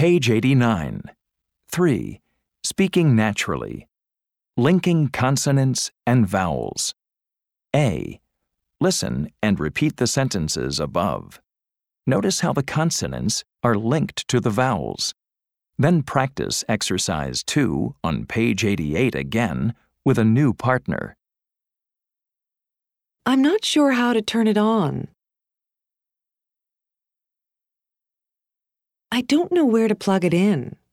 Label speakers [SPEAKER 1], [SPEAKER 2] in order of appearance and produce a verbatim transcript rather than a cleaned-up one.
[SPEAKER 1] Page eighty-nine. three. Speaking naturally. Linking consonants and vowels. A. Listen and repeat the sentences above. Notice how the consonants are linked to the vowels. Then practice exercise two on page eighty-eight again with a new partner.
[SPEAKER 2] I'm not sure how to turn it on. I don't know where to plug it in.